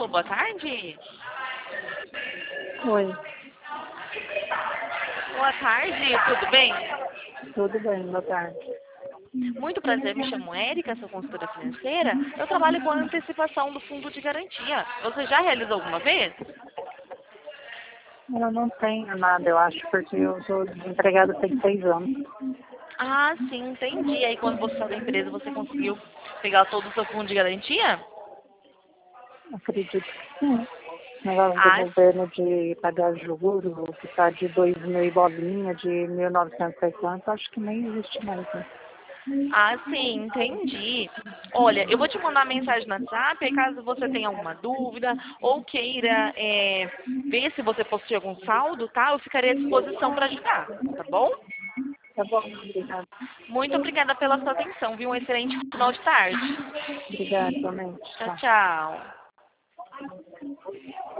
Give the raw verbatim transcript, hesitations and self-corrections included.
Alô, boa tarde. Oi, Boa tarde, tudo bem? tudo bem, boa tarde. Muito prazer, me chamo Érica, sou consultora financeira. Eu trabalho com a antecipação do fundo de garantia. Você já realizou alguma vez? Eu não tenho nada, eu acho, porque eu sou desempregada tem seis anos. Ah, sim, entendi. Aí quando você saiu da empresa, você conseguiu pegar todo o seu fundo de garantia? Acredito que sim. Esse negócio do Ah, governo de pagar juro, que está de dois mil e bolinha, de mil e novecentos e cinquenta, acho que nem existe mais. Né? ah, sim, entendi. Olha, eu vou te mandar mensagem no WhatsApp, aí caso você tenha alguma dúvida ou queira é, ver se você possui algum saldo, tá? Eu ficarei à disposição para ajudar, tá bom? Tá bom, obrigada. Muito obrigada pela sua atenção, viu? Um excelente final de tarde. Obrigada, também. Tchau, Tchau. tchau.